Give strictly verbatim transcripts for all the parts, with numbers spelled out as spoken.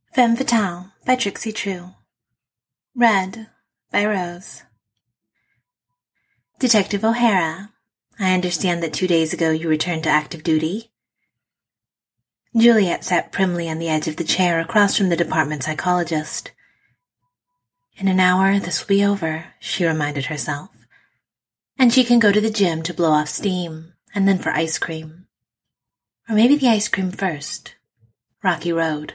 Femme Fatale by Trixie True. Read by Rose. Detective O'Hara, I understand that two days ago you returned to active duty. Juliet sat primly on the edge of the chair across from the department psychologist. In an hour, this will be over, she reminded herself. And she can go to the gym to blow off steam, and then for ice cream. Or maybe the ice cream first. Rocky Road.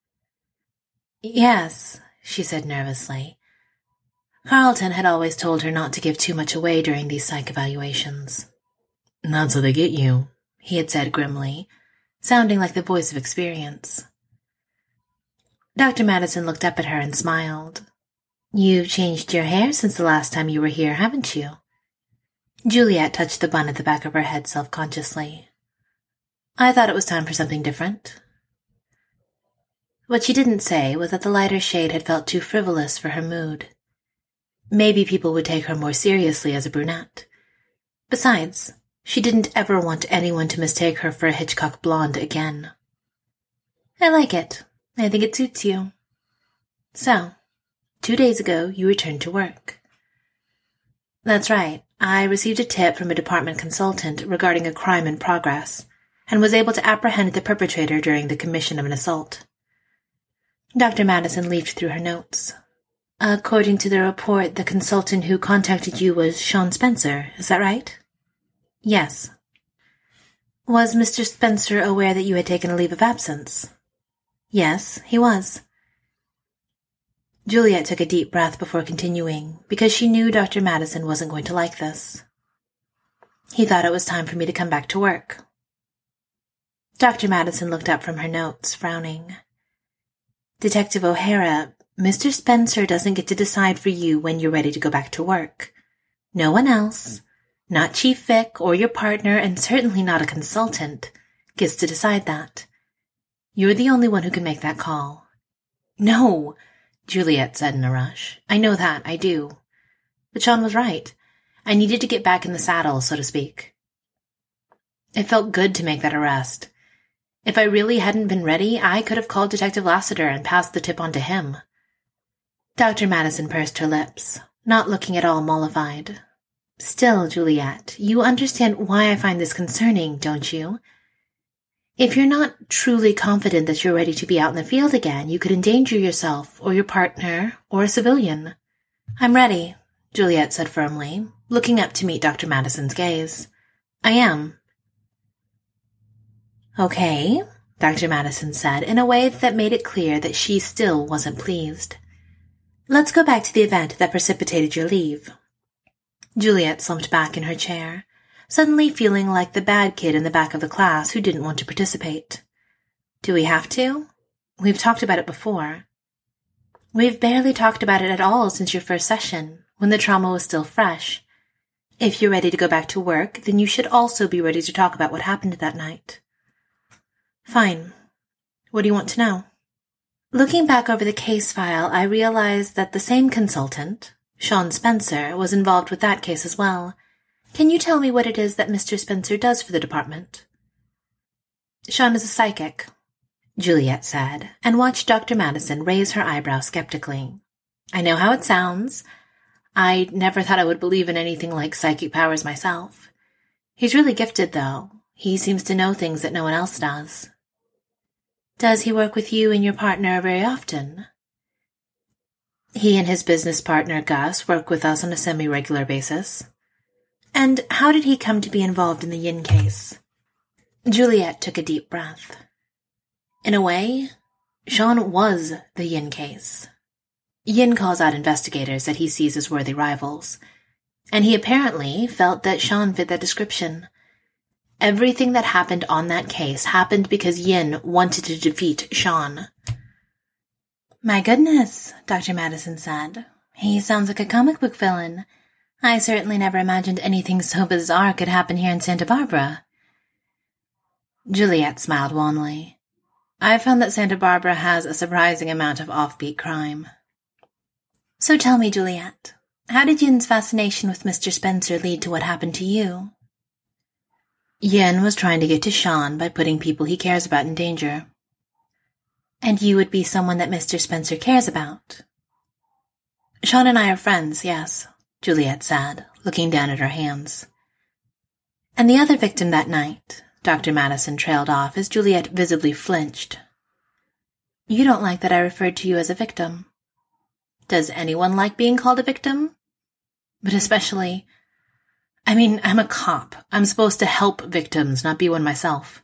Yes, she said nervously. Carlton had always told her not to give too much away during these psych evaluations. Not so they get you, he had said grimly, sounding like the voice of experience. Doctor Madison looked up at her and smiled. You've changed your hair since the last time you were here, haven't you? Juliet touched the bun at the back of her head self-consciously. I thought it was time for something different. What she didn't say was that the lighter shade had felt too frivolous for her mood. Maybe people would take her more seriously as a brunette. Besides, she didn't ever want anyone to mistake her for a Hitchcock blonde again. I like it. I think it suits you. So, two days ago you returned to work. That's right. I received a tip from a department consultant regarding a crime in progress, and was able to apprehend the perpetrator during the commission of an assault. Doctor Madison leafed through her notes. According to the report, the consultant who contacted you was Sean Spencer, is that right? Yes. Was Mister Spencer aware that you had taken a leave of absence? Yes, he was. Juliet took a deep breath before continuing, because she knew Doctor Madison wasn't going to like this. He thought it was time for me to come back to work. Doctor Madison looked up from her notes, frowning. Detective O'Hara, Mister Spencer doesn't get to decide for you when you're ready to go back to work. No one else, not Chief Vic or your partner, and certainly not a consultant, gets to decide that. You're the only one who can make that call. No, Juliet said in a rush. I know that, I do. But Sean was right. I needed to get back in the saddle, so to speak. It felt good to make that arrest. If I really hadn't been ready, I could have called Detective Lassiter and passed the tip on to him. Doctor Madison pursed her lips, not looking at all mollified. Still, Juliet, you understand why I find this concerning, don't you? If you're not truly confident that you're ready to be out in the field again, you could endanger yourself, or your partner, or a civilian. I'm ready, Juliet said firmly, looking up to meet Doctor Madison's gaze. I am. Okay, Doctor Madison said in a way that made it clear that she still wasn't pleased. Let's go back to the event that precipitated your leave. Juliet slumped back in her chair, suddenly feeling like the bad kid in the back of the class who didn't want to participate. Do we have to? We've talked about it before. We've barely talked about it at all since your first session, when the trauma was still fresh. If you're ready to go back to work, then you should also be ready to talk about what happened that night. Fine. What do you want to know? Looking back over the case file, I realized that the same consultant, Sean Spencer, was involved with that case as well. Can you tell me what it is that Mister Spencer does for the department? Sean is a psychic, Juliet said, and watched Doctor Madison raise her eyebrows skeptically. I know how it sounds. I never thought I would believe in anything like psychic powers myself. He's really gifted, though. He seems to know things that no one else does. Does he work with you and your partner very often? He and his business partner, Gus, work with us on a semi-regular basis. And how did he come to be involved in the Yin case? Juliet took a deep breath. In a way, Sean was the Yin case. Yin calls out investigators that he sees as worthy rivals, and he apparently felt that Sean fit that description. Everything that happened on that case happened because Yin wanted to defeat Sean. My goodness, Doctor Madison said. He sounds like a comic book villain. I certainly never imagined anything so bizarre could happen here in Santa Barbara. Juliet smiled wanly. I've found that Santa Barbara has a surprising amount of offbeat crime. So tell me, Juliet, how did Yin's fascination with Mister Spencer lead to what happened to you? Yin was trying to get to Sean by putting people he cares about in danger. And you would be someone that Mister Spencer cares about. Sean and I are friends, yes, Juliet said, looking down at her hands. And the other victim that night, Doctor Madison trailed off as Juliet visibly flinched. You don't like that I referred to you as a victim. Does anyone like being called a victim? But especially, I mean, I'm a cop. I'm supposed to help victims, not be one myself.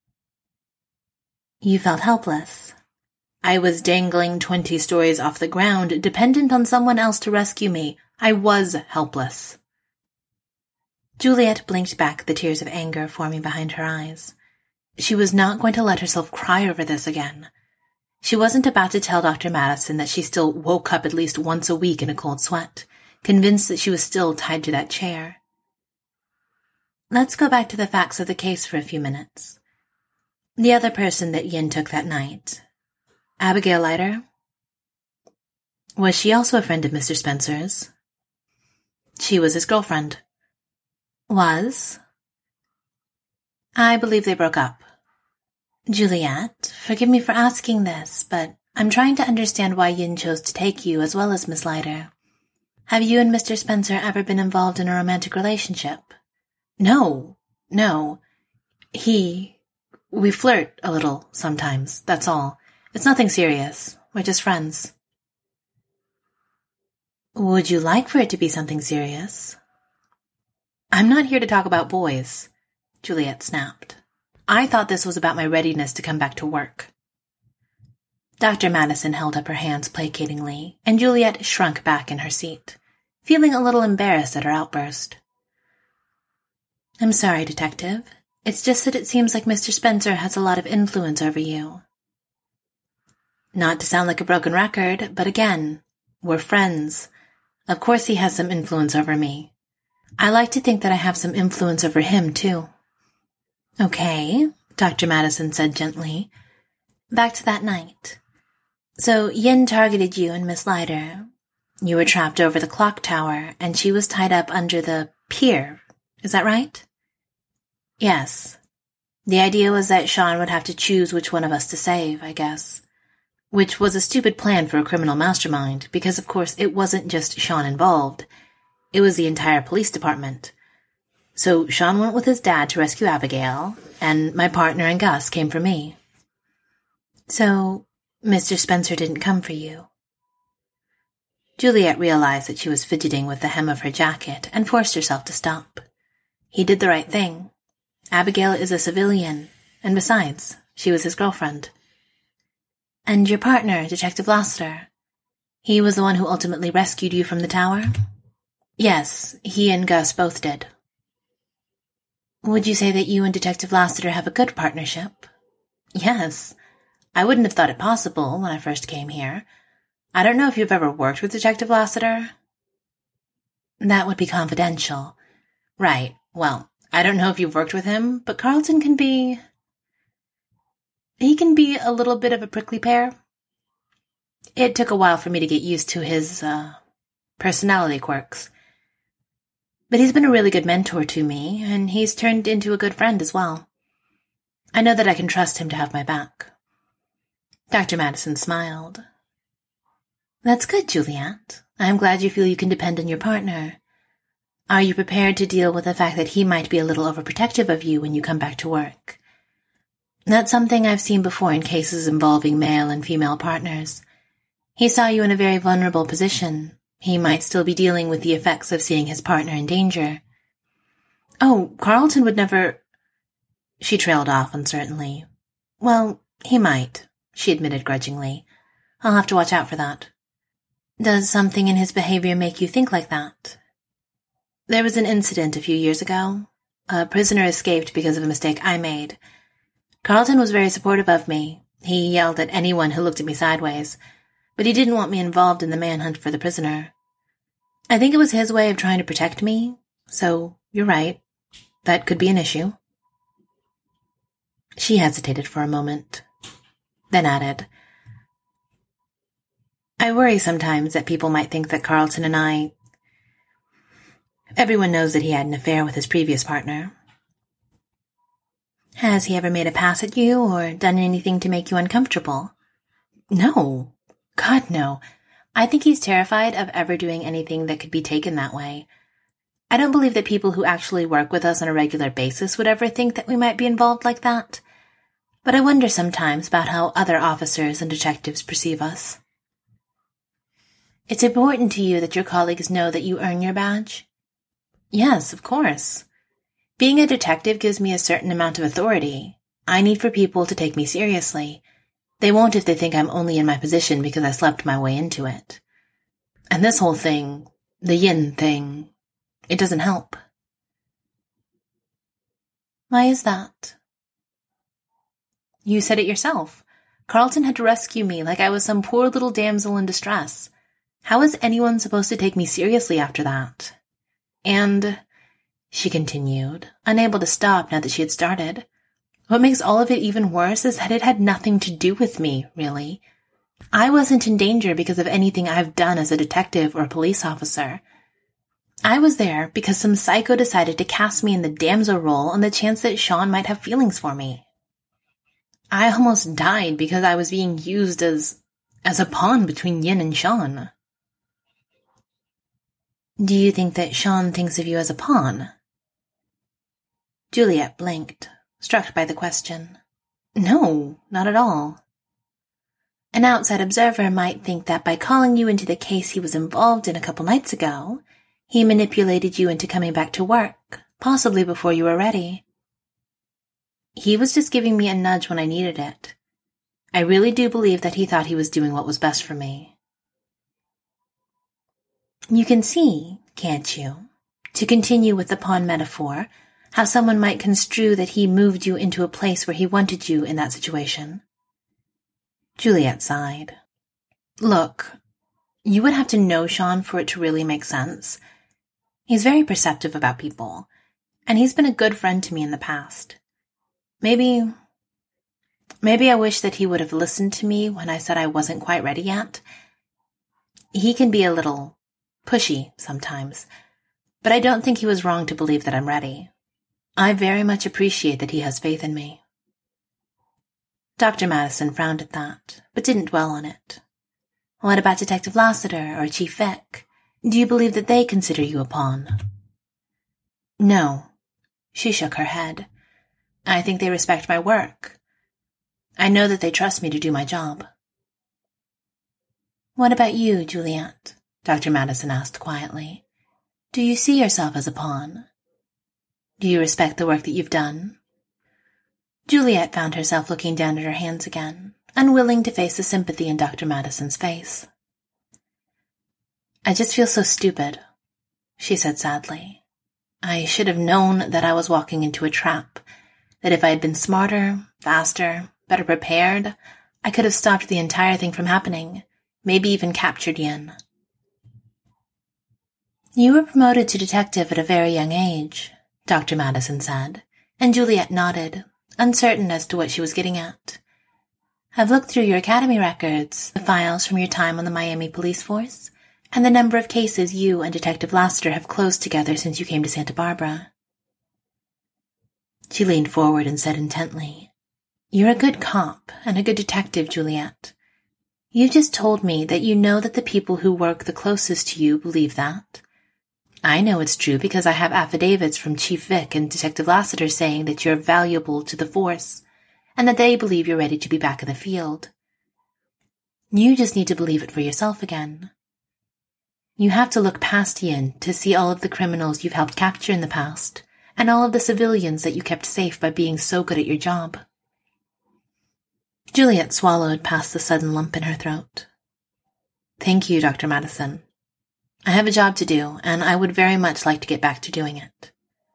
You felt helpless. I was dangling twenty stories off the ground, dependent on someone else to rescue me. I was helpless. Juliet blinked back the tears of anger forming behind her eyes. She was not going to let herself cry over this again. She wasn't about to tell Doctor Madison that she still woke up at least once a week in a cold sweat, convinced that she was still tied to that chair. Let's go back to the facts of the case for a few minutes. The other person that Yin took that night, Abigail Leiter? Was she also a friend of Mister Spencer's? She was his girlfriend. Was? I believe they broke up. Juliet, forgive me for asking this, but I'm trying to understand why Yin chose to take you as well as Miss Leiter. Have you and Mister Spencer ever been involved in a romantic relationship? No, no. He... We flirt a little sometimes, that's all. It's nothing serious. We're just friends. Would you like for it to be something serious? I'm not here to talk about boys, Juliet snapped. I thought this was about my readiness to come back to work. Doctor Madison held up her hands placatingly, and Juliet shrunk back in her seat, feeling a little embarrassed at her outburst. I'm sorry, Detective. It's just that it seems like Mister Spencer has a lot of influence over you. Not to sound like a broken record, but again, we're friends. Of course he has some influence over me. I like to think that I have some influence over him, too. Okay, Doctor Madison said gently. Back to that night. So Yin targeted you and Miss Leiter. You were trapped over the clock tower, and she was tied up under the pier. Is that right? Yes. The idea was that Sean would have to choose which one of us to save, I guess. Which was a stupid plan for a criminal mastermind, because of course it wasn't just Sean involved. It was the entire police department. So Sean went with his dad to rescue Abigail, and my partner and Gus came for me. So Mister Spencer didn't come for you. Juliet realized that she was fidgeting with the hem of her jacket and forced herself to stop. He did the right thing. Abigail is a civilian, and besides, she was his girlfriend. And your partner, Detective Lassiter, he was the one who ultimately rescued you from the tower? Yes, he and Gus both did. Would you say that you and Detective Lassiter have a good partnership? Yes. I wouldn't have thought it possible when I first came here. I don't know if you've ever worked with Detective Lassiter. That would be confidential. Right, well, I don't know if you've worked with him, but Carlton can be... He can be a little bit of a prickly pear. It took a while for me to get used to his, uh, personality quirks. But he's been a really good mentor to me, and he's turned into a good friend as well. I know that I can trust him to have my back. Doctor Madison smiled. That's good, Juliet. I'm glad you feel you can depend on your partner. Are you prepared to deal with the fact that he might be a little overprotective of you when you come back to work? That's something I've seen before in cases involving male and female partners. He saw you in a very vulnerable position. He might still be dealing with the effects of seeing his partner in danger. Oh, Carlton would never... She trailed off uncertainly. Well, he might, she admitted grudgingly. I'll have to watch out for that. Does something in his behavior make you think like that? There was an incident a few years ago. A prisoner escaped because of a mistake I made. Carlton was very supportive of me. He yelled at anyone who looked at me sideways, but he didn't want me involved in the manhunt for the prisoner. I think it was his way of trying to protect me, so you're right. That could be an issue. She hesitated for a moment, then added, I worry sometimes that people might think that Carlton and I... Everyone knows that he had an affair with his previous partner. Has he ever made a pass at you or done anything to make you uncomfortable? No. God, no. I think he's terrified of ever doing anything that could be taken that way. I don't believe that people who actually work with us on a regular basis would ever think that we might be involved like that. But I wonder sometimes about how other officers and detectives perceive us. It's important to you that your colleagues know that you earn your badge? Yes, of course. Being a detective gives me a certain amount of authority. I need for people to take me seriously. They won't if they think I'm only in my position because I slept my way into it. And this whole thing, the yin thing, it doesn't help. Why is that? You said it yourself. Carlton had to rescue me like I was some poor little damsel in distress. How is anyone supposed to take me seriously after that? And, she continued, unable to stop now that she had started, what makes all of it even worse is that it had nothing to do with me, really. I wasn't in danger because of anything I've done as a detective or a police officer. I was there because some psycho decided to cast me in the damsel role on the chance that Sean might have feelings for me. I almost died because I was being used as, as a pawn between Yin and Sean. Do you think that Sean thinks of you as a pawn? Juliet blinked, struck by the question. No, not at all. An outside observer might think that by calling you into the case he was involved in a couple nights ago, he manipulated you into coming back to work, possibly before you were ready. He was just giving me a nudge when I needed it. I really do believe that he thought he was doing what was best for me. You can see, can't you, to continue with the pawn metaphor, how someone might construe that he moved you into a place where he wanted you in that situation. Juliet sighed. Look, you would have to know Sean for it to really make sense. He's very perceptive about people, and he's been a good friend to me in the past. Maybe, maybe I wish that he would have listened to me when I said I wasn't quite ready yet. He can be a little pushy sometimes, but I don't think he was wrong to believe that I'm ready. I very much appreciate that he has faith in me. Doctor Madison frowned at that, but didn't dwell on it. What about Detective Lassiter or Chief Vick? Do you believe that they consider you a pawn? No. She shook her head. I think they respect my work. I know that they trust me to do my job. What about you, Juliet? Doctor Madison asked quietly. Do you see yourself as a pawn? Do you respect the work that you've done? Juliet found herself looking down at her hands again, unwilling to face the sympathy in Doctor Madison's face. I just feel so stupid, she said sadly. I should have known that I was walking into a trap, that if I had been smarter, faster, better prepared, I could have stopped the entire thing from happening, maybe even captured Yin. You were promoted to detective at a very young age, Doctor Madison said, and Juliet nodded, uncertain as to what she was getting at. I've looked through your academy records, the files from your time on the Miami police force, and the number of cases you and Detective Lassiter have closed together since you came to Santa Barbara. She leaned forward and said intently, You're a good cop and a good detective, Juliet. You just told me that you know that the people who work the closest to you believe that. I know it's true because I have affidavits from Chief Vick and Detective Lassiter saying that you're valuable to the force, and that they believe you're ready to be back in the field. You just need to believe it for yourself again. You have to look past Yin to see all of the criminals you've helped capture in the past, and all of the civilians that you kept safe by being so good at your job. Juliet swallowed past the sudden lump in her throat. Thank you, Doctor Madison. I have a job to do, and I would very much like to get back to doing it.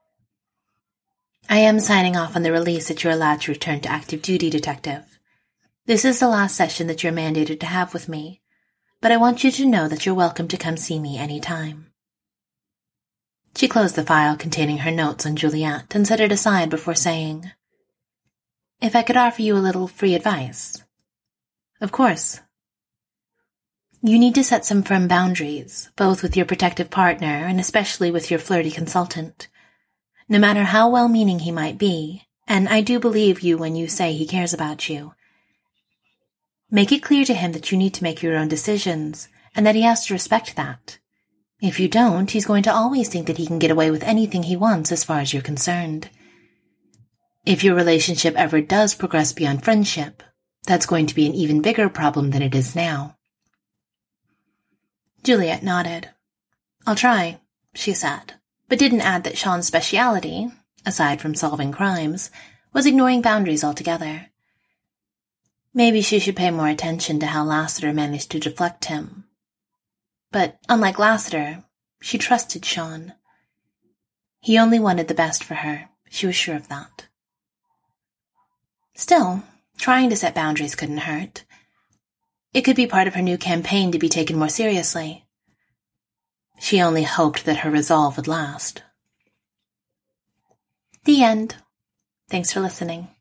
I am signing off on the release that you're allowed to return to active duty, Detective. This is the last session that you're mandated to have with me, but I want you to know that you're welcome to come see me any time. She closed the file containing her notes on Juliet and set it aside before saying, If I could offer you a little free advice. Of course. You need to set some firm boundaries, both with your protective partner and especially with your flirty consultant. No matter how well-meaning he might be, and I do believe you when you say he cares about you, Make it clear to him that you need to make your own decisions, and that he has to respect that. If you don't, he's going to always think that he can get away with anything he wants as far as you're concerned. If your relationship ever does progress beyond friendship, that's going to be an even bigger problem than it is now. Juliet nodded. I'll try, she said, but didn't add that Sean's speciality, aside from solving crimes, was ignoring boundaries altogether. Maybe she should pay more attention to how Lassiter managed to deflect him. But unlike Lassiter, she trusted Sean. He only wanted the best for her, she was sure of that. Still, trying to set boundaries couldn't hurt. It could be part of her new campaign to be taken more seriously. She only hoped that her resolve would last. The end. Thanks for listening.